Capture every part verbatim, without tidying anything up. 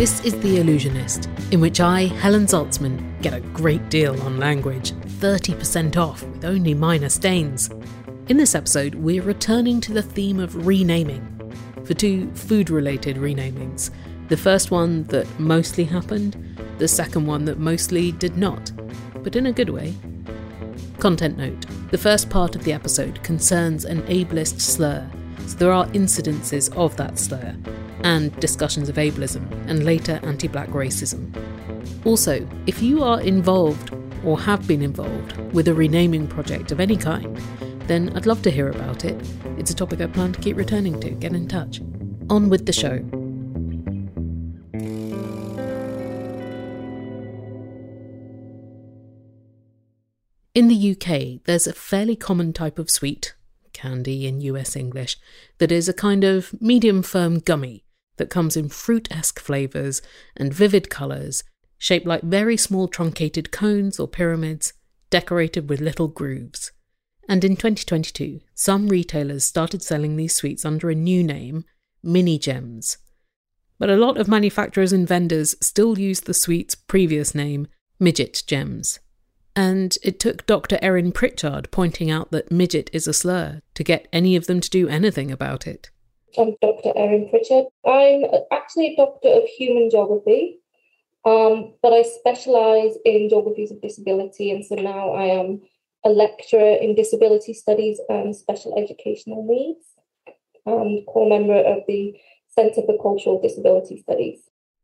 This is The Illusionist, in which I, Helen Zaltzman, get a great deal on language, thirty percent off with only minor stains. In this episode, we're returning to the theme of renaming, for two food-related renamings. The first one that mostly happened, the second one that mostly did not, but in a good way. Content note: the first part of the episode concerns an ableist slur, so there are incidences of that slur, and discussions of ableism and later anti-black racism. Also, if you are involved or have been involved with a renaming project of any kind, then I'd love to hear about it. It's a topic I plan to keep returning to. Get in touch. On with the show. In the U K, there's a fairly common type of sweet, candy in U S English, that is a kind of medium-firm gummy that comes in fruit-esque flavours and vivid colours, shaped like very small truncated cones or pyramids, decorated with little grooves. And in twenty twenty-two, some retailers started selling these sweets under a new name, Mini Gems. But a lot of manufacturers and vendors still use the sweet's previous name, Midget Gems. And it took Doctor Erin Pritchard pointing out that midget is a slur to get any of them to do anything about it. I'm Doctor Erin Pritchard. I'm actually a doctor of human geography, um, but I specialise in geographies of disability, and so now I am a lecturer in disability studies and special educational needs, and core member of the Centre for Cultural Disability Studies.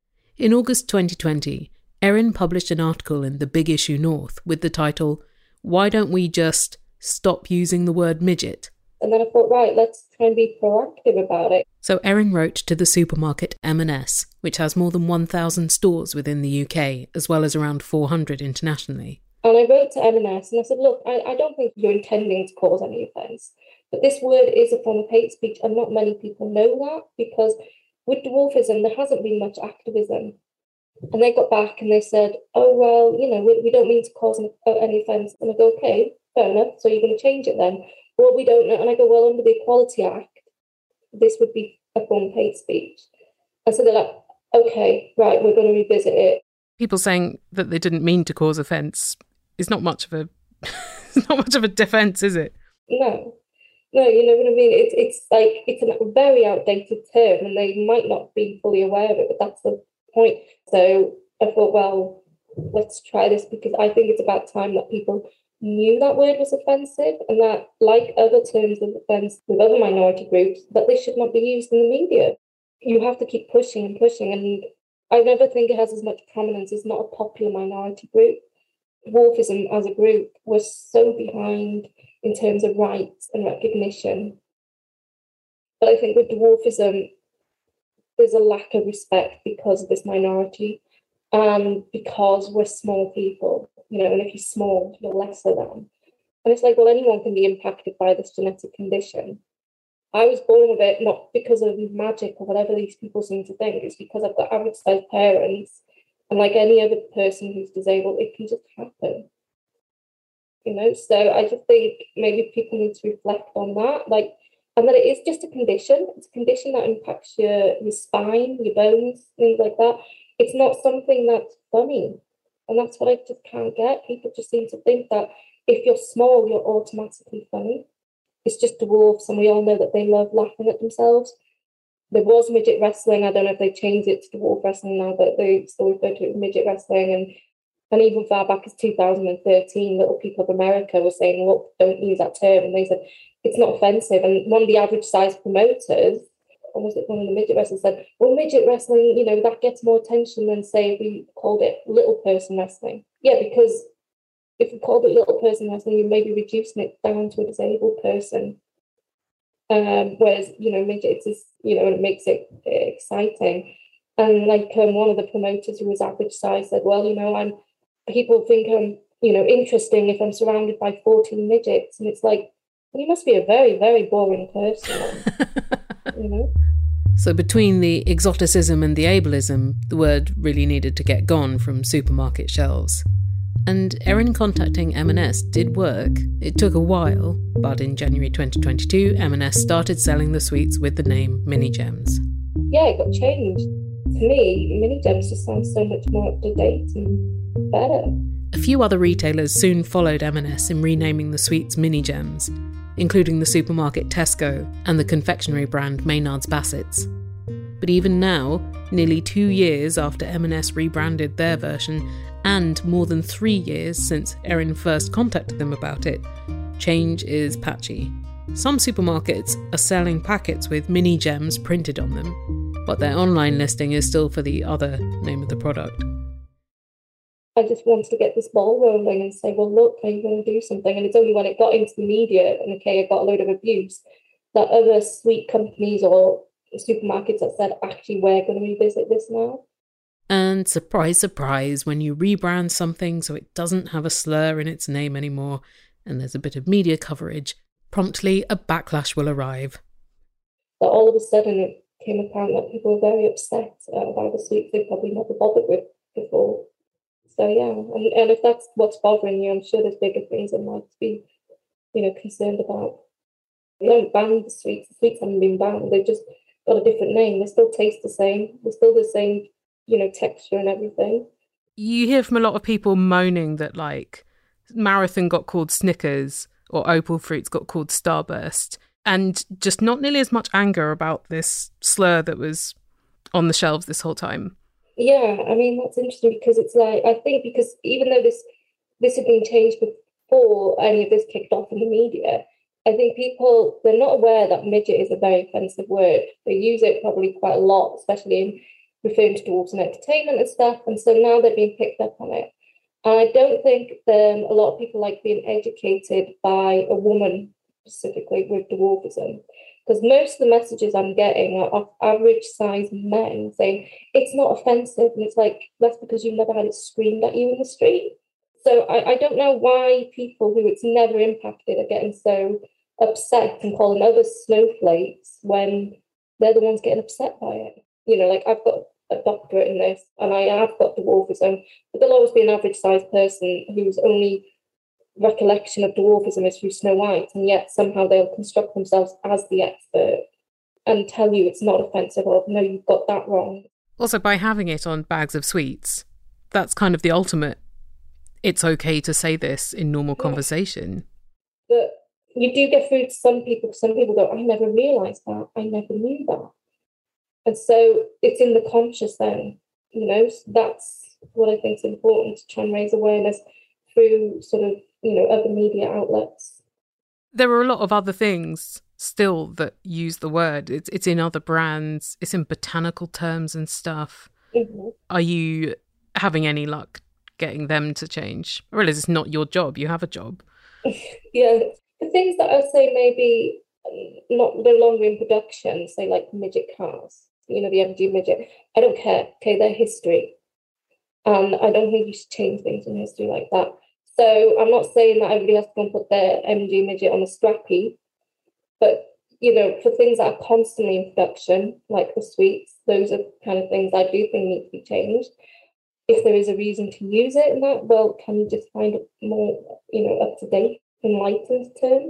In August twenty twenty, Erin published an article in the Big Issue North with the title, "Why Don't We Just Stop Using the Word Midget?" And then I thought, right, let's try and be proactive about it. So Erin wrote to the supermarket M and S, which has more than one thousand stores within the U K, as well as around four hundred internationally. And I wrote to M and S and I said, look, I, I don't think you're intending to cause any offence, but this word is a form of hate speech, and not many people know that, because with dwarfism, there hasn't been much activism. And they got back and they said, oh, well, you know, we, we don't mean to cause any, uh, any offence. And I go, okay, fair enough, so you're going to change it then. Well, we don't know. And I go, well, under the Equality Act, this would be a form of hate speech. And so they're like, okay, right, we're going to revisit it. People saying that they didn't mean to cause offence is not much of a it's not much of a defence, is it? No. No, you know what I mean? It's it's like, it's a very outdated term, and they might not be fully aware of it, but that's the point. So I thought, well, let's try this, because I think it's about time that people knew that word was offensive, and that, like other terms of offence with other minority groups, that they should not be used in the media. You have to keep pushing and pushing, and I never think it has as much prominence. It's not a popular minority group. Dwarfism as a group was so behind in terms of rights and recognition. But I think with dwarfism, there's a lack of respect because of this minority, and because we're small people. You know, and if you're small, you're lesser than. And it's like, well, anyone can be impacted by this genetic condition. I was born with it not because of magic or whatever these people seem to think. It's because I've got average-sized parents. And like any other person who's disabled, it can just happen. You know, so I just think maybe people need to reflect on that. Like, and that it is just a condition. It's a condition that impacts your, your spine, your bones, things like that. It's not something that's funny. And that's what I just can't get. People just seem to think that if you're small, you're automatically funny. It's just dwarfs, and we all know that they love laughing at themselves. There was midget wrestling. I don't know if they changed it to dwarf wrestling now, but they still refer to it as midget wrestling. And, and even far back as two thousand thirteen, Little People of America were saying, look, don't use that term. And they said, it's not offensive. And one of the average-sized promoters, or was it one of the midget wrestlers, said, well, midget wrestling, you know, that gets more attention than, say, if we called it little person wrestling. Yeah, because if we called it little person wrestling, you may be reducing it down to a disabled person. Um, whereas, you know, midgets is, you know, and it makes it uh, exciting. And like um, one of the promoters who was average size said, well, you know, I'm people think I'm, you know, interesting if I'm surrounded by fourteen midgets. And it's like, well, you must be a very, very boring person. You know? So between the exoticism and the ableism, the word really needed to get gone from supermarket shelves. And Erin contacting M and S did work. It took a while, but in January twenty twenty-two, M and S started selling the sweets with the name Mini Gems. Yeah, it got changed. To me, mini gems just sound so much more up to date and better. A few other retailers soon followed M and S in renaming the sweets Mini Gems, including the supermarket Tesco and the confectionery brand Maynard's Bassett's. But even now, nearly two years after M and S rebranded their version, and more than three years since Erin first contacted them about it, change is patchy. Some supermarkets are selling packets with Mini Gems printed on them, but their online listing is still for the other name of the product. I just wanted to get this ball rolling and say, well, look, are you going to do something? And it's only when it got into the media and, okay, it got a load of abuse, that other sweet companies or supermarkets that said, actually, we're going to revisit this now. And surprise, surprise, when you rebrand something so it doesn't have a slur in its name anymore, and there's a bit of media coverage, promptly a backlash will arrive. But all of a sudden it came apparent that people were very upset uh, by the sweets they'd probably never bothered with before. So yeah, and, and if that's what's bothering you, I'm sure there's bigger things in life to be, you know, concerned about. They don't ban the sweets. The sweets haven't been banned. They've just got a different name. They still taste the same. They're still the same, you know, texture and everything. You hear from a lot of people moaning that, like, Marathon got called Snickers or Opal Fruits got called Starburst, and just not nearly as much anger about this slur that was on the shelves this whole time. Yeah, I mean, that's interesting because it's like, I think because even though this this had been changed before any of this kicked off in the media, I think people, they're not aware that midget is a very offensive word. They use it probably quite a lot, especially in referring to dwarves and entertainment and stuff. And so now they're being picked up on it. And I don't think um, a lot of people like being educated by a woman, specifically with dwarfism. Because most of the messages I'm getting are of average-sized men saying, it's not offensive. And it's like, that's because you've never had it screamed at you in the street. So I, I don't know why people who it's never impacted are getting so upset and calling others snowflakes when they're the ones getting upset by it. You know, like I've got a doctorate in this and I have got dwarfism, but there'll always be an average-sized person whose only recollection of dwarfism is through Snow White, and yet somehow they'll construct themselves as the expert and tell you it's not offensive or no, you've got that wrong. Also, by having it on bags of sweets, that's kind of the ultimate, it's okay to say this in normal yeah. conversation. But you do get through to some people, some people go, I never realised that, I never knew that. And so it's in the conscious then, you know, so that's what I think is important, to try and raise awareness through sort of, you know, other media outlets. There are a lot of other things still that use the word. It's it's in other brands, it's in botanical terms and stuff. Mm-hmm. Are you having any luck getting them to change? I realise it's not your job, you have a job. Yeah, the things that I say maybe not no longer in production, say like midget cars, you know, the M G midget, I don't care. Okay, they're history. And I don't think you should change things in history like that. So I'm not saying that everybody has to go and put their M G midget on a scrappy, but, you know, for things that are constantly in production, like the sweets, those are the kind of things I do think need to be changed. If there is a reason to use it in that, well, can you just find it more, you know, up-to-date, enlightened term?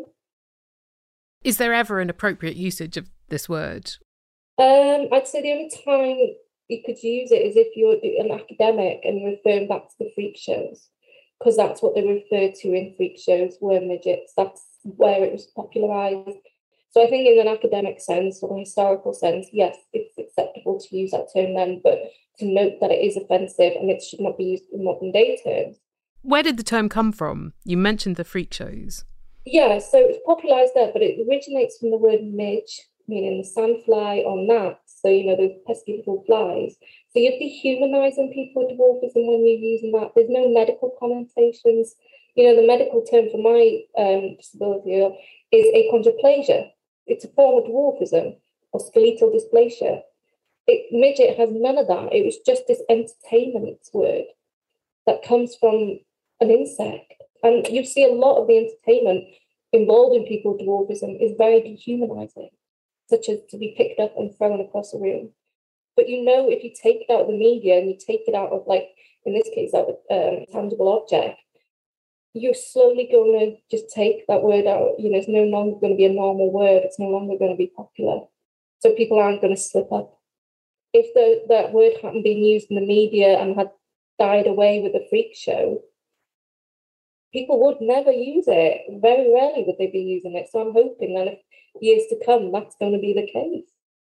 Is there ever an appropriate usage of this word? Um, I'd say the only time you could use it is if you're an academic and you're referring back to the freak shows, because that's what they referred to in freak shows, were midgets. That's where it was popularised. So I think in an academic sense or a historical sense, yes, it's acceptable to use that term then, but to note that it is offensive and it should not be used in modern day terms. Where did the term come from? You mentioned the freak shows. Yeah, so it's popularised there, but it originates from the word midge, meaning the sandfly or gnats, so, you know, those pesky little flies. So you're dehumanising people with dwarfism when you're using that. There's no medical connotations. You know, the medical term for my um, disability is achondroplasia. It's a form of dwarfism or skeletal dysplasia. It, midget has none of that. It was just this entertainment word that comes from an insect. And you see a lot of the entertainment involving people with dwarfism is very dehumanising, such as to be picked up and thrown across a room. But you know, if you take it out of the media and you take it out of, like, in this case, out of um, tangible object, you're slowly going to just take that word out. You know, it's no longer going to be a normal word. It's no longer going to be popular. So people aren't going to slip up if the, that word hadn't been used in the media and had died away with the freak show, people would never use it. Very rarely would they be using it. So I'm hoping that if years to come, that's going to be the case.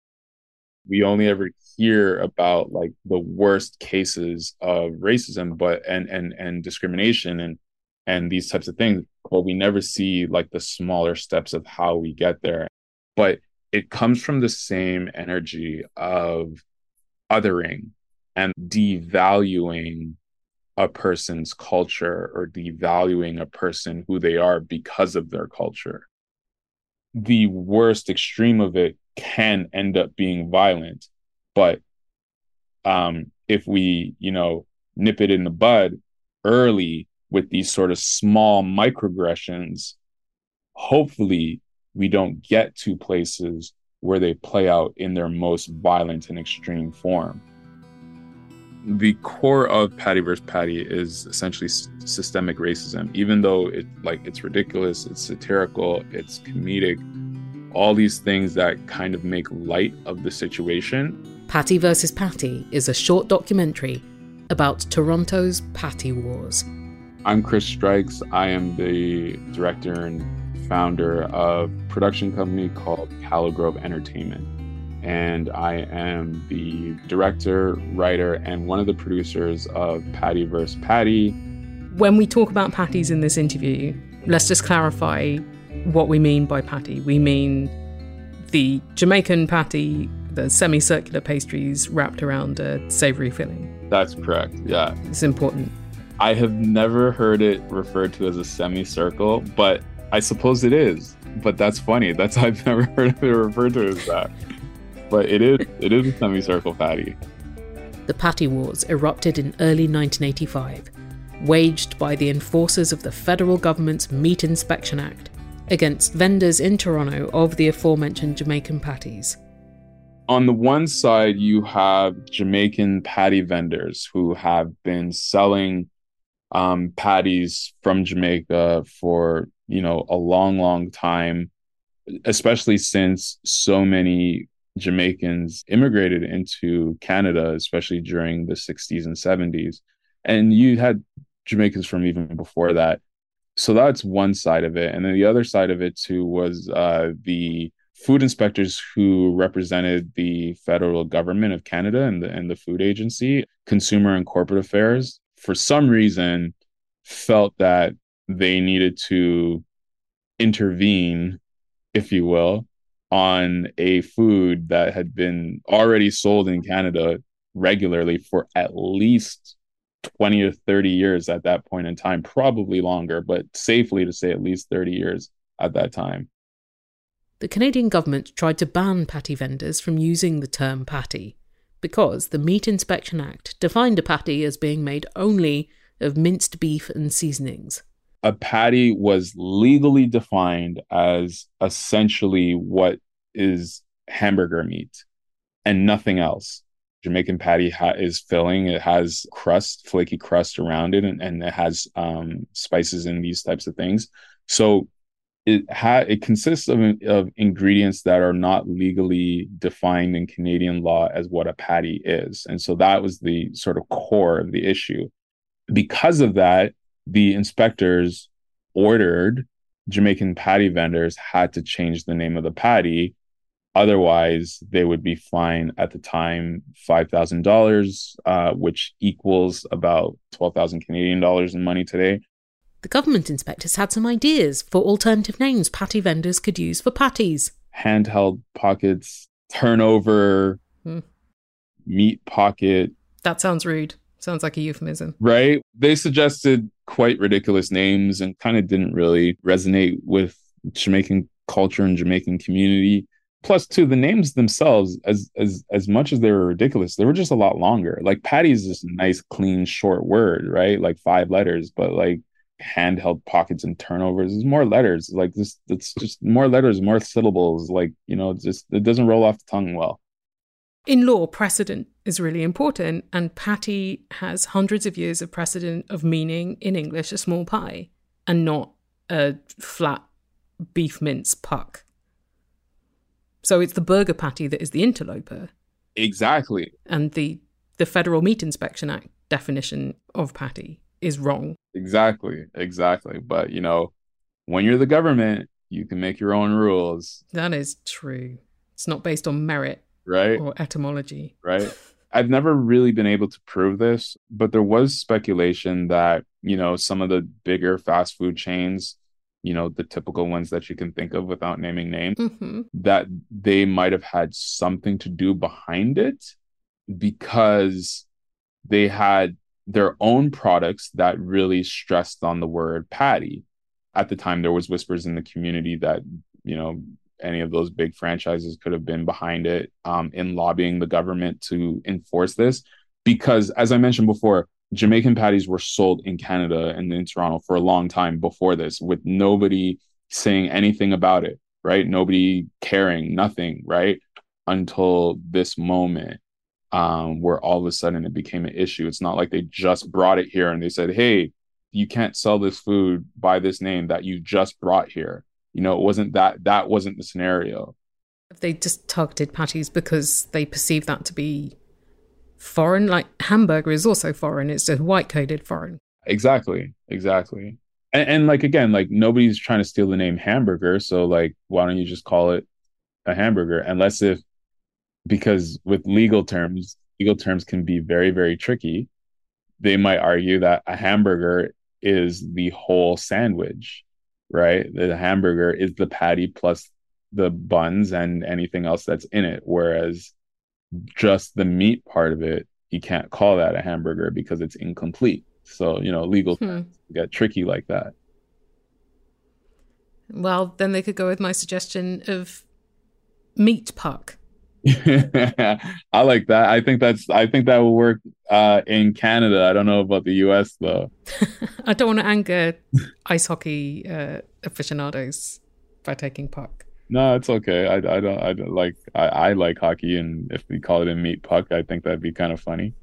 We only ever hear about like the worst cases of racism, but and and and discrimination and and these types of things, but we never see like the smaller steps of how we get there. But it comes from the same energy of othering and devaluing a person's culture or devaluing a person who they are because of their culture. The worst extreme of it can end up being violent, but um, if we, you know, nip it in the bud early with these sort of small microaggressions, hopefully we don't get to places where they play out in their most violent and extreme form. The core of Patty versus Patty is essentially s- systemic racism, even though it like it's ridiculous, it's satirical, it's comedic, all these things that kind of make light of the situation. Patty versus Patty is a short documentary about Toronto's Patty Wars. I'm Chris Strikes. I am the director and founder of a production company called Caligrove Entertainment. And I am the director, writer, and one of the producers of Patty versus Patty. When we talk about patties in this interview, let's just clarify what we mean by patty. We mean the Jamaican patty, the semicircular pastries wrapped around a savoury filling. That's correct, yeah. It's important. I have never heard it referred to as a semicircle, but I suppose it is. But that's funny. That's I've never heard it referred to as that. But it is it is a semicircle patty. The Patty Wars erupted in early nineteen eighty-five, waged by the enforcers of the federal government's Meat Inspection Act against vendors in Toronto of the aforementioned Jamaican patties. On the one side, you have Jamaican patty vendors who have been selling um, patties from Jamaica for, you know, a long, long time, especially since so many Jamaicans immigrated into Canada, especially during the sixties and seventies. And you had Jamaicans from even before that. So that's one side of it. And then the other side of it, too, was uh, the food inspectors who represented the federal government of Canada and the, and the food agency, Consumer and Corporate Affairs, for some reason felt that they needed to intervene, if you will, on a food that had been already sold in Canada regularly for at least twenty or thirty years at that point in time, probably longer, but safely to say at least thirty years at that time. The Canadian government tried to ban patty vendors from using the term patty because the Meat Inspection Act defined a patty as being made only of minced beef and seasonings. A patty was legally defined as essentially what is hamburger meat and nothing else. Jamaican patty ha- is filling. It has crust, flaky crust around it, and, and it has um, spices and these types of things. So it ha- it consists of, of ingredients that are not legally defined in Canadian law as what a patty is. And so that was the sort of core of the issue. Because of that, the inspectors ordered Jamaican patty vendors had to change the name of the patty. Otherwise, they would be fined at the time five thousand dollars, uh, which equals about twelve thousand Canadian dollars in money today. The government inspectors had some ideas for alternative names patty vendors could use for patties. Handheld pockets, turnover, hmm. meat pocket. That sounds rude. Sounds like a euphemism. Right? They suggested quite ridiculous names and kind of didn't really resonate with Jamaican culture and Jamaican community. Plus, too, the names themselves, as as as much as they were ridiculous, they were just a lot longer. Like patty is just a nice, clean, short word, right? Like five letters, but like handheld pockets and turnovers is more letters. Like this, it's just more letters, more syllables. Like, you know, it's just it doesn't roll off the tongue well. In law, precedent is really important, and patty has hundreds of years of precedent of meaning in English a small pie and not a flat beef mince puck. So it's the burger patty that is the interloper. Exactly. And the, the Federal Meat Inspection Act definition of patty is wrong. Exactly. Exactly. But, you know, when you're the government, you can make your own rules. That is true. It's not based on merit, right? Or etymology. Right. I've never really been able to prove this, but there was speculation that, you know, some of the bigger fast food chains, you know, the typical ones that you can think of without naming names, mm-hmm. that they might have had something to do behind it because they had their own products that really stressed on the word patty. At the time, there was whispers in the community that, you know, any of those big franchises could have been behind it um, in lobbying the government to enforce this. Because, as I mentioned before, Jamaican patties were sold in Canada and in Toronto for a long time before this, with nobody saying anything about it, right? Nobody caring, nothing, right? Until this moment um, where all of a sudden it became an issue. It's not like they just brought it here and they said, hey, you can't sell this food by this name that you just brought here. You know, it wasn't that, that wasn't the scenario. They just targeted patties because they perceive that to be foreign. Like hamburger is also foreign. It's just white-coded foreign. Exactly. Exactly. And, and like, again, like nobody's trying to steal the name hamburger. So like, why don't you just call it a hamburger? Unless if, because with legal terms, legal terms can be very, very tricky. They might argue that a hamburger is the whole sandwich, right? The hamburger is the patty plus the buns and anything else that's in it. Whereas just the meat part of it, you can't call that a hamburger because it's incomplete. So, you know, legal hmm. terms get tricky like that. Well, then they could go with my suggestion of meat puck. I like that. I think that's, I think that will work uh, in Canada. I don't know about the U S though. I don't want to anger ice hockey uh, aficionados by taking puck. No, it's okay. I, I don't, I don't like, I, I like hockey, and if we call it a meat puck, I think that'd be kind of funny.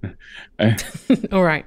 All right.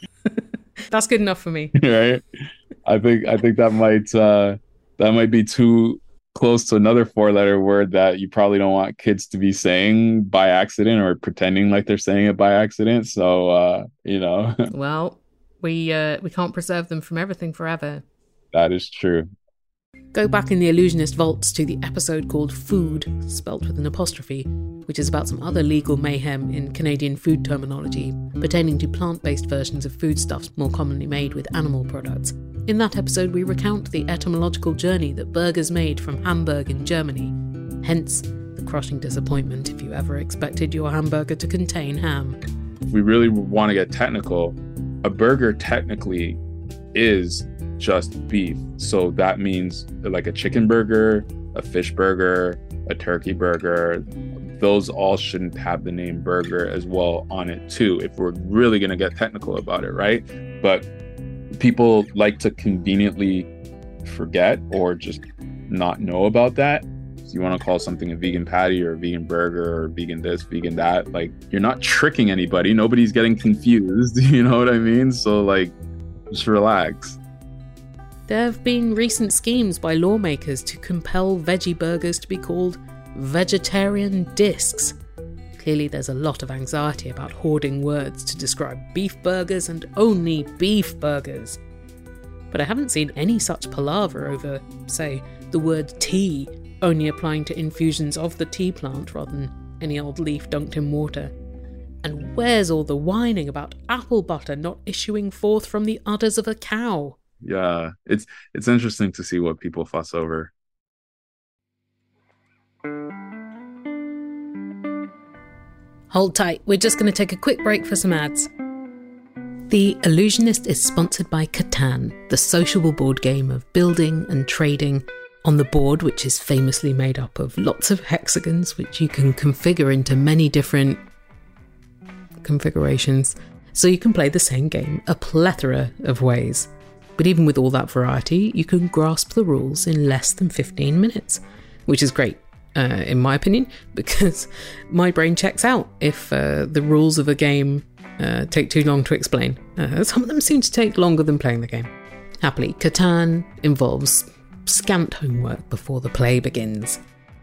That's good enough for me. Right. I think, I think that might, uh, that might be too close to another four-letter word that you probably don't want kids to be saying by accident or pretending like they're saying it by accident. So, uh, you know. Well, we uh, we can't preserve them from everything forever. That is true. Go back in the Illusionist vaults to the episode called Food, spelt with an apostrophe, which is about some other legal mayhem in Canadian food terminology, pertaining to plant-based versions of foodstuffs more commonly made with animal products. In that episode, we recount the etymological journey that burgers made from Hamburg in Germany, hence the crushing disappointment if you ever expected your hamburger to contain ham. If we really want to get technical, a burger technically is just beef. So that means like a chicken burger, a fish burger, a turkey burger, those all shouldn't have the name burger as well on it too, if we're really going to get technical about it, right? But people like to conveniently forget or just not know about that. So you want to call something a vegan patty or a vegan burger or vegan this, vegan that, like you're not tricking anybody. Nobody's getting confused. You know what I mean? So like, just relax. There have been recent schemes by lawmakers to compel veggie burgers to be called vegetarian discs. Clearly there's a lot of anxiety about hoarding words to describe beef burgers and only beef burgers. But I haven't seen any such palaver over, say, the word tea only applying to infusions of the tea plant rather than any old leaf dunked in water. And where's all the whining about apple butter not issuing forth from the udders of a cow? Yeah, it's it's interesting to see what people fuss over. Hold tight, we're just going to take a quick break for some ads. The Illusionist is sponsored by Catan, the sociable board game of building and trading on the board, which is famously made up of lots of hexagons, which you can configure into many different configurations, so you can play the same game a plethora of ways. But even with all that variety, you can grasp the rules in less than fifteen minutes, which is great, uh, in my opinion, because my brain checks out if uh, the rules of a game uh, take too long to explain. Uh, some of them seem to take longer than playing the game. Happily, Catan involves scant homework before the play begins.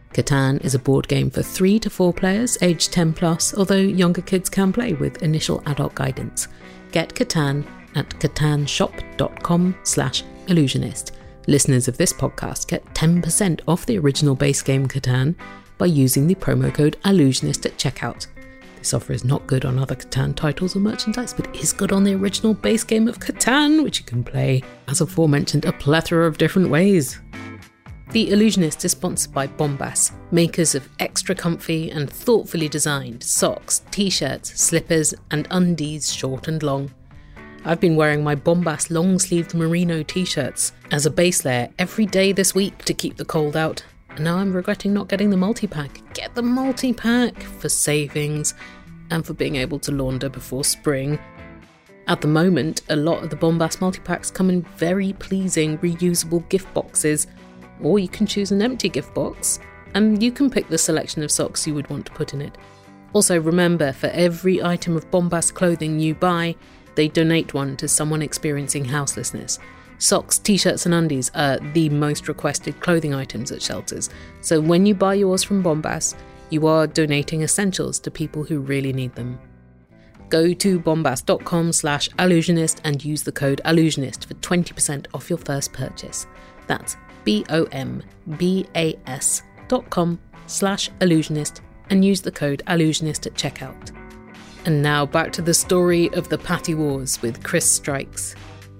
Catan is a board game for three to four players, aged ten plus, although younger kids can play with initial adult guidance. Get Catan at catanshop.com slash illusionist. Listeners of this podcast get ten percent off the original base game Catan by using the promo code illusionist at checkout. This offer is not good on other Catan titles or merchandise, but is good on the original base game of Catan, which you can play, as aforementioned, a plethora of different ways. The Illusionist is sponsored by Bombas, makers of extra comfy and thoughtfully designed socks, t-shirts, slippers and undies short and long. I've been wearing my Bombas long-sleeved merino t-shirts as a base layer every day this week to keep the cold out, and now I'm regretting not getting the multi-pack. Get the multi-pack for savings and for being able to launder before spring. At the moment, a lot of the Bombas multi-packs come in very pleasing reusable gift boxes, or you can choose an empty gift box, and you can pick the selection of socks you would want to put in it. Also remember, for every item of Bombas clothing you buy, they donate one to someone experiencing houselessness. Socks, t-shirts and undies are the most requested clothing items at shelters, so when you buy yours from Bombas, you are donating essentials to people who really need them. Go to bombas.com slash illusionist and use the code illusionist for twenty percent off your first purchase. That's B-O-M-B-A-S dot com slash illusionist and use the code illusionist at checkout. And now back to the story of the Patty Wars with Chris Strikes.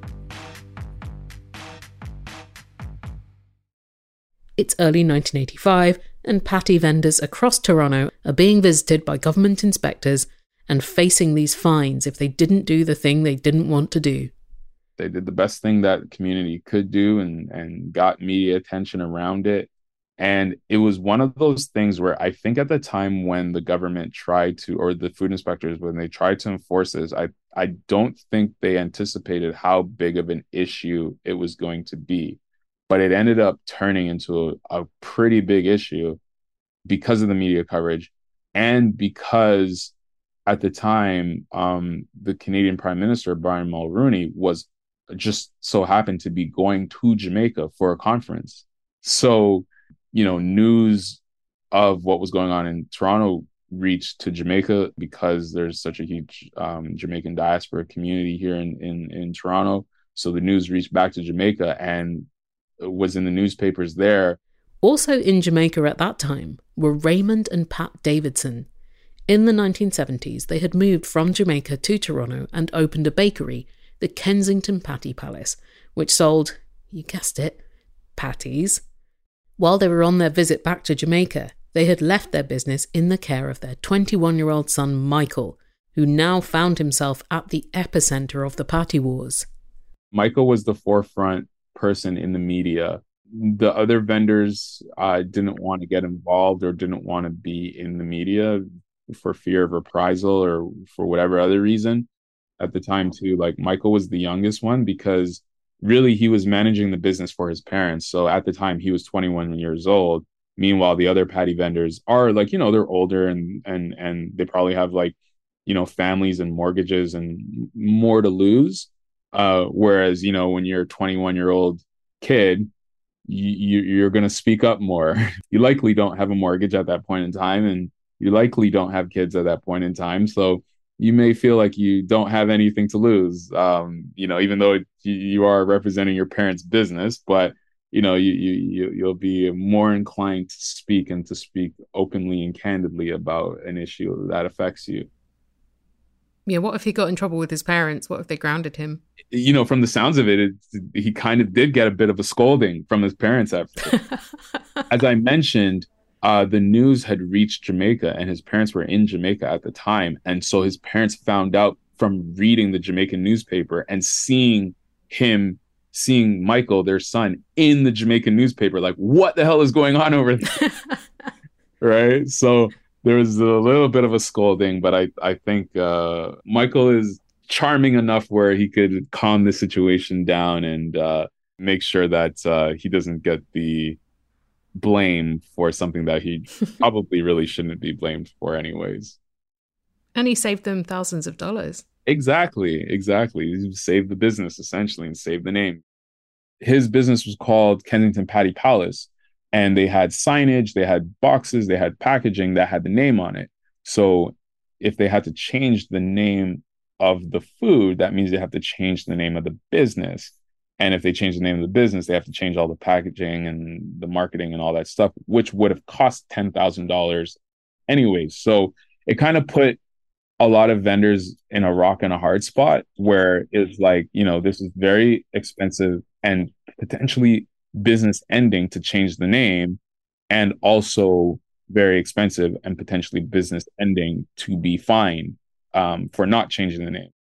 It's early nineteen eighty-five and patty vendors across Toronto are being visited by government inspectors and facing these fines if they didn't do the thing they didn't want to do. They did the best thing that community could do and, and got media attention around it. And it was one of those things where I think at the time when the government tried to, or the food inspectors, when they tried to enforce this, I, I don't think they anticipated how big of an issue it was going to be. But it ended up turning into a, a pretty big issue because of the media coverage and because at the time, um, the Canadian Prime Minister, Brian Mulroney, was just so happened to be going to Jamaica for a conference. So, you know, news of what was going on in Toronto reached to Jamaica because there's such a huge um, Jamaican diaspora community here in, in, in Toronto. So the news reached back to Jamaica and was in the newspapers there. Also in Jamaica at that time were Raymond and Pat Davidson. In the nineteen seventies, they had moved from Jamaica to Toronto and opened a bakery, the Kensington Patty Palace, which sold, you guessed it, patties. While they were on their visit back to Jamaica, they had left their business in the care of their twenty-one-year-old son Michael, who now found himself at the epicenter of the patty wars. Michael was the forefront person in the media. The other vendors uh, didn't want to get involved or didn't want to be in the media for fear of reprisal or for whatever other reason. At the time too, like Michael was the youngest one because really he was managing the business for his parents. So at the time he was twenty-one years old. Meanwhile, the other patty vendors are like, you know, they're older and and and they probably have like, you know, families and mortgages and more to lose. Uh, whereas, you know, when you're a twenty-one year old kid, you, you're going to speak up more. You likely don't have a mortgage at that point in time, and you likely don't have kids at that point in time. So you may feel like you don't have anything to lose, um, you know, even though it, you are representing your parents' business, but, you know, you, you, you, you'll be more inclined to speak and to speak openly and candidly about an issue that affects you. Yeah, what if he got in trouble with his parents? What if they grounded him? You know, from the sounds of it, it he kind of did get a bit of a scolding from his parents at first. As I mentioned, uh, the news had reached Jamaica and his parents were in Jamaica at the time. And so his parents found out from reading the Jamaican newspaper and seeing him, seeing Michael, their son, in the Jamaican newspaper. Like, what the hell is going on over there? Right? So there was a little bit of a scolding, but I, I think uh, Michael is charming enough where he could calm the situation down and uh, make sure that uh, he doesn't get the blame for something that he probably really shouldn't be blamed for anyways. And he saved them thousands of dollars. Exactly, exactly. He saved the business essentially and saved the name. His business was called Kensington Patty Palace, And they had signage, they had boxes, they had packaging that had the name on it. So if they had to change the name of the food, that means they have to change the name of the business. And if they change the name of the business, they have to change all the packaging and the marketing and all that stuff, which would have cost ten thousand dollars anyways. So it kind of put a lot of vendors in a rock and a hard spot where it's like, you know, this is very expensive and potentially business ending to change the name, and also very expensive and potentially business ending to be fined um, for not changing the name.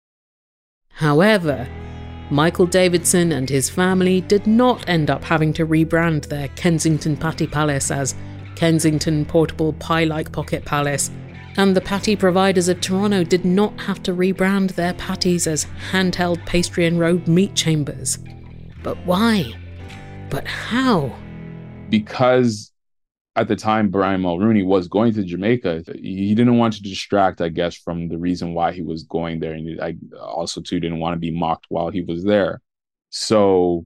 However, Michael Davidson and his family did not end up having to rebrand their Kensington Patty Palace as Kensington Portable Pie-like Pocket Palace, and the patty providers of Toronto did not have to rebrand their patties as handheld pastry and road meat chambers. But why? But how? Because at the time, Brian Mulroney was going to Jamaica, he didn't want to distract, I guess, from the reason why he was going there. And I also, too, didn't want to be mocked while he was there. So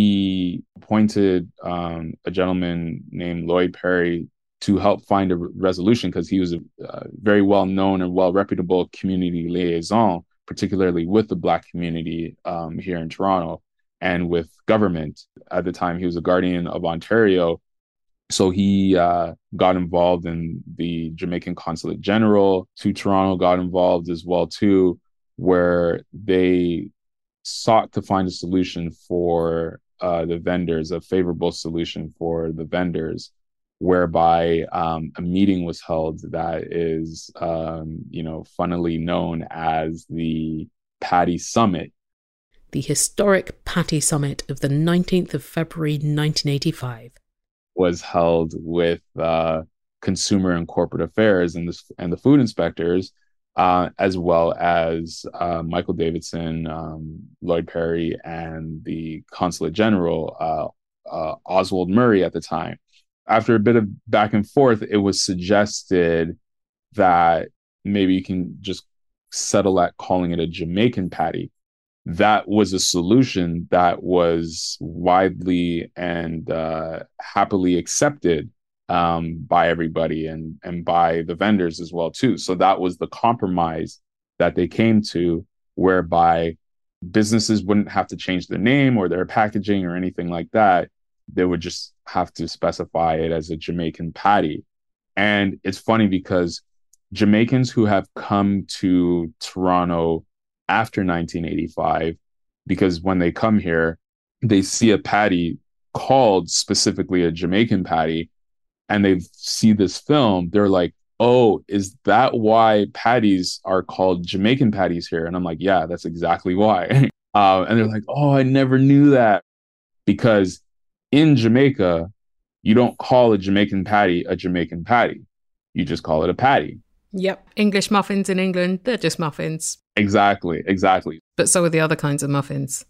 he appointed um, a gentleman named Lloyd Perry to help find a resolution, because he was a uh, very well-known and well-reputable community liaison, particularly with the Black community um, here in Toronto and with government. At the time, he was a guardian of Ontario. So he uh, got involved in the Jamaican Consulate General to Toronto, got involved as well, too, where they sought to find a solution for uh, the vendors, a favorable solution for the vendors, whereby um, a meeting was held that is, um, you know, funnily known as the Patty Summit. The historic Patty Summit of the nineteenth of February nineteen eighty-five. Was held with uh, consumer and corporate affairs and the, and the food inspectors, uh, as well as uh, Michael Davidson, um, Lloyd Perry, and the Consulate General, uh, uh, Oswald Murray at the time. After a bit of back and forth, it was suggested that maybe you can just settle at calling it a Jamaican patty. That was a solution that was widely and uh, happily accepted um, by everybody and, and by the vendors as well, too. So that was the compromise that they came to, whereby businesses wouldn't have to change their name or their packaging or anything like that. They would just have to specify it as a Jamaican patty. And it's funny because Jamaicans who have come to Toronto after nineteen eighty-five, because when they come here, they see a patty called specifically a Jamaican patty, and they see this film, they're like, oh, is that why patties are called Jamaican patties here? And I'm like, yeah, that's exactly why. uh, and they're like, oh, I never knew that. Because in Jamaica, you don't call a Jamaican patty a Jamaican patty. You just call it a patty. Yep. English muffins in England, they're just muffins. Exactly, exactly. But so are the other kinds of muffins.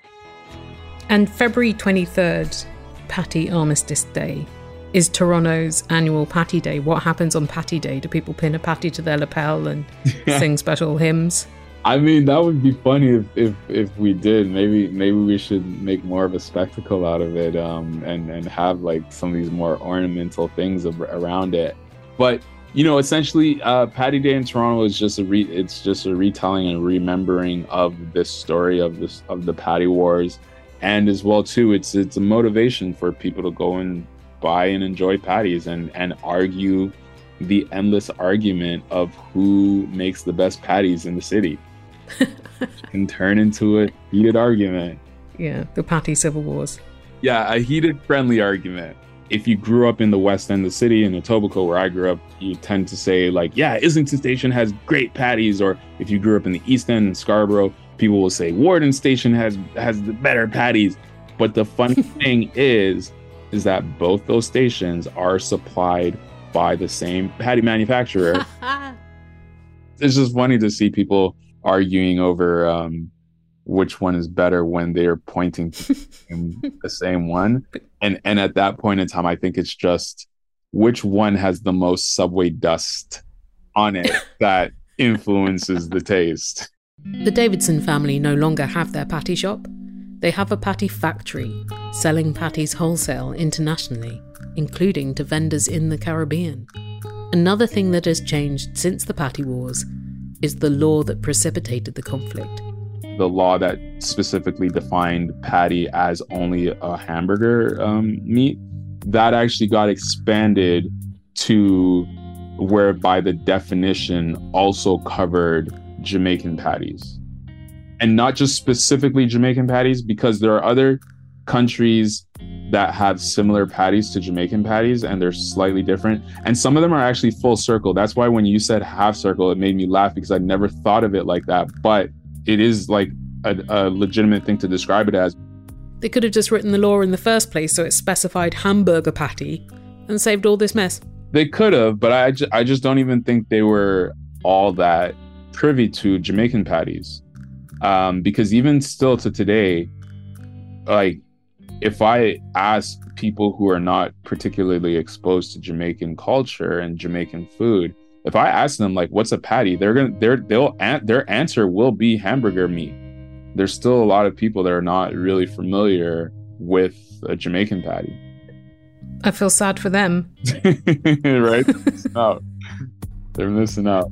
And February twenty-third, Patty Armistice Day, is Toronto's annual Patty Day. What happens on Patty Day? Do people pin a patty to their lapel and sing special hymns? I mean, that would be funny if, if, if we did. Maybe maybe we should make more of a spectacle out of it, um, and, and have like some of these more ornamental things around it. But you know, essentially, uh, Patty Day in Toronto is just a re- it's just a retelling and remembering of this story of this of the Patty Wars, and as well too, it's it's a motivation for people to go and buy and enjoy patties and and argue the endless argument of who makes the best patties in the city. Can turn into a heated argument. Yeah, the Patty Civil Wars. Yeah, a heated, friendly argument. If you grew up in the west end of the city, in Etobicoke, where I grew up, you tend to say like, yeah, Islington Station has great patties. Or if you grew up in the east end in Scarborough, people will say Warden Station has has the better patties. But the funny thing is, is that both those stations are supplied by the same patty manufacturer. It's just funny to see people arguing over um, which one is better when they're pointing to the same one. And and at that point in time, I think it's just which one has the most subway dust on it that influences the taste. The Davidson family no longer have their patty shop. They have a patty factory, selling patties wholesale internationally including to vendors in the Caribbean. Another thing that has changed since the Patty Wars is the law that precipitated the conflict. The law that specifically defined patty as only a hamburger um, meat, that actually got expanded to whereby the definition also covered Jamaican patties. And not just specifically Jamaican patties, because there are other countries that have similar patties to Jamaican patties, and they're slightly different. And some of them are actually full circle. That's why when you said half circle, it made me laugh, because I never thought of it like that. But it is like a, a legitimate thing to describe it as. They could have just written the law in the first place so it specified hamburger patty and saved all this mess. They could have, but I, ju- I just don't even think they were all that privy to Jamaican patties. Um, because even still to today, like, if I ask people who are not particularly exposed to Jamaican culture and Jamaican food, if I ask them like, "What's a patty?" they're gonna, they're, they'll, their answer will be hamburger meat. There's still a lot of people that are not really familiar with a Jamaican patty. I feel sad for them. Right? They're missing out. They're missing out.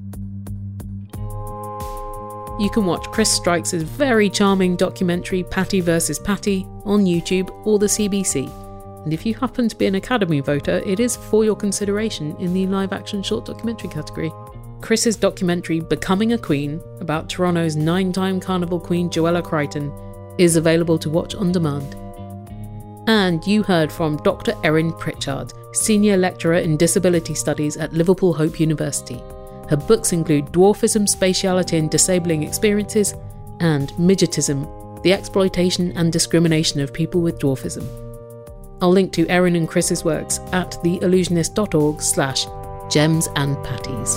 You can watch Chris Strikes' very charming documentary Patty versus Patty on YouTube or the C B C. And if you happen to be an Academy voter, it is for your consideration in the live-action short documentary category. Chris's documentary Becoming a Queen, about Toronto's nine-time Carnival Queen Joella Crichton, is available to watch on demand. And you heard from Doctor Erin Pritchard, Senior Lecturer in Disability Studies at Liverpool Hope University. Her books include Dwarfism, Spatiality and Disabling Experiences, and Midgetism, The Exploitation and Discrimination of People with Dwarfism. I'll link to Erin and Chris's works at theillusionist.org slash gems and patties.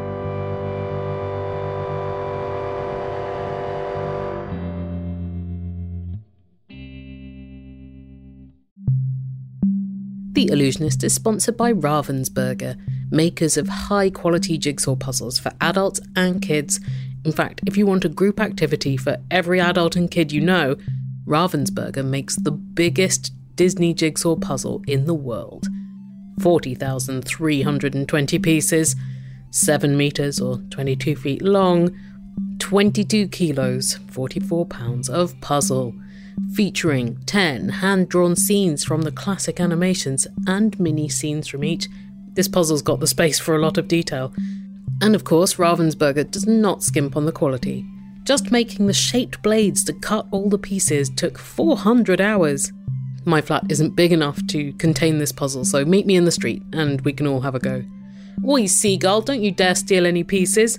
The Illusionist is sponsored by Ravensburger, makers of high-quality jigsaw puzzles for adults and kids. In fact, if you want a group activity for every adult and kid you know, Ravensburger makes the biggest Disney jigsaw puzzle in the world. forty thousand three hundred twenty pieces, seven metres or twenty-two feet long, twenty-two kilos, forty-four pounds of puzzle, featuring ten hand-drawn scenes from the classic animations and mini scenes from each. This puzzle's got the space for a lot of detail. And of course, Ravensburger does not skimp on the quality. Just making the shaped blades to cut all the pieces took four hundred hours. My flat isn't big enough to contain this puzzle, so meet me in the street and we can all have a go. Oi, seagull, don't you dare steal any pieces.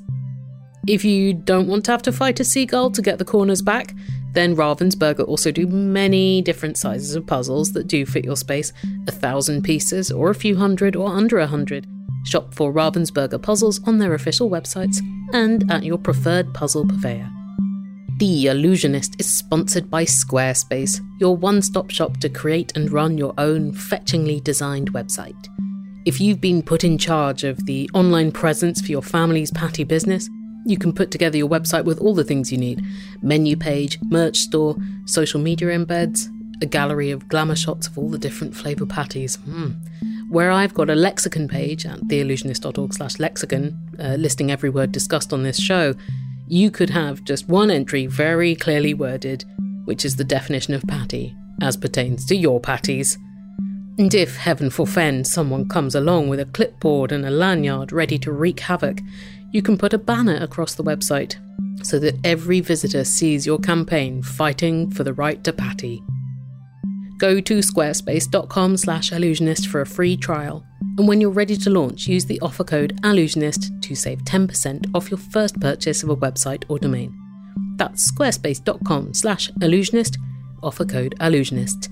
If you don't want to have to fight a seagull to get the corners back, then Ravensburger also do many different sizes of puzzles that do fit your space, a thousand pieces or a few hundred or under a hundred. Shop for Ravensburger puzzles on their official websites and at your preferred puzzle purveyor. The Illusionist is sponsored by Squarespace, your one-stop shop to create and run your own fetchingly designed website. If you've been put in charge of the online presence for your family's patty business, you can put together your website with all the things you need. Menu page, merch store, social media embeds, a gallery of glamour shots of all the different flavour patties. Mm. Where I've got a lexicon page at theillusionist.org slash lexicon, uh, listing every word discussed on this show, you could have just one entry very clearly worded, which is the definition of patty, as pertains to your patties. And if, heaven forfend, someone comes along with a clipboard and a lanyard ready to wreak havoc, you can put a banner across the website so that every visitor sees your campaign fighting for the right to patty. Go to squarespace.com slash illusionist for a free trial, and when you're ready to launch, use the offer code illusionist to save ten percent off your first purchase of a website or domain. That's squarespace.com slash illusionist, offer code illusionist.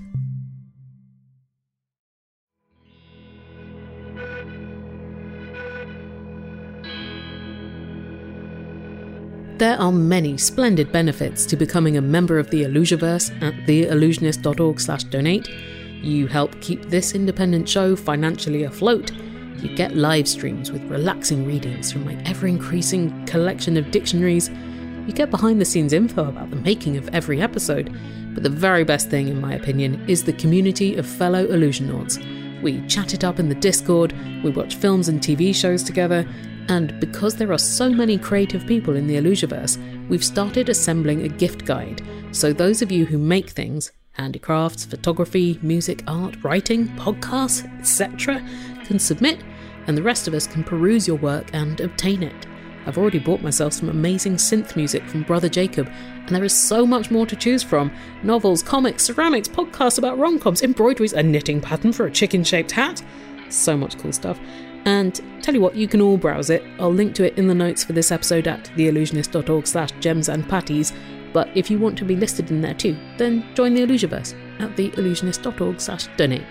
There are many splendid benefits to becoming a member of the Illusiverse at theillusionist.org slash donate. You help keep this independent show financially afloat. You get live streams with relaxing readings from my ever-increasing collection of dictionaries. You get behind-the-scenes info about the making of every episode. But the very best thing, in my opinion, is the community of fellow Illusionauts. we chat it up in the Discord, we watch films and T V shows together, and because there are so many creative people in the Illusiverse, we've started assembling a gift guide, so those of you who make things, handicrafts, photography, music, art, writing, podcasts, et cetera, can submit, and the rest of us can peruse your work and obtain it. I've already bought myself some amazing synth music from Brother Jacob, and there is so much more to choose from. Novels, comics, ceramics, podcasts about rom-coms, embroideries, a knitting pattern for a chicken-shaped hat. So much cool stuff. And tell you what, you can all browse it. I'll link to it in the notes for this episode at theillusionist.org slash gems and patties. But if you want to be listed in there too, then join the Illusiverse at theillusionist.org slash donate.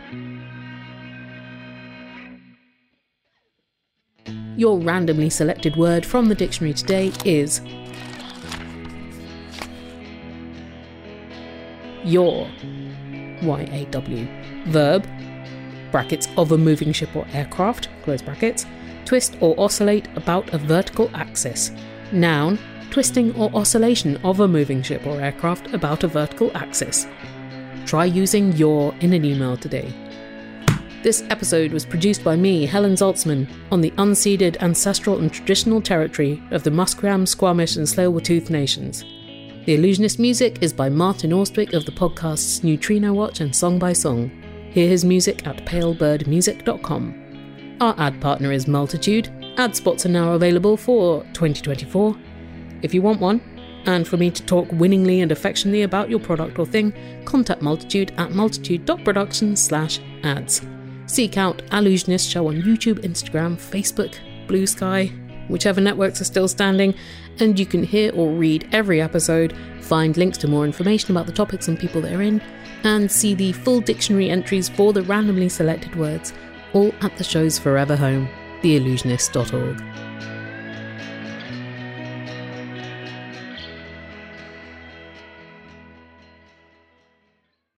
Your randomly selected word from the dictionary today is yaw, Y A W. Verb, brackets of a moving ship or aircraft, close brackets, twist or oscillate about a vertical axis. Noun, twisting or oscillation of a moving ship or aircraft about a vertical axis. Try using yaw in an email today. This episode was produced by me, Helen Zaltzman, on the unceded ancestral and traditional territory of the Musqueam, Squamish and Tsleil-Waututh nations. The Illusionist music is by Martin Austwick of the podcasts Neutrino Watch and Song by Song. Hear his music at pale bird music dot com. Our ad partner is Multitude. Ad spots are now available for twenty twenty-four. If you want one, and for me to talk winningly and affectionately about your product or thing, contact Multitude at multitude.production slash ads. Seek out Allusionist Show on YouTube, Instagram, Facebook, Blue Sky, whichever networks are still standing, and you can hear or read every episode, find links to more information about the topics and people they're in, and see the full dictionary entries for the randomly selected words, all at the show's forever home, the illusionist dot org.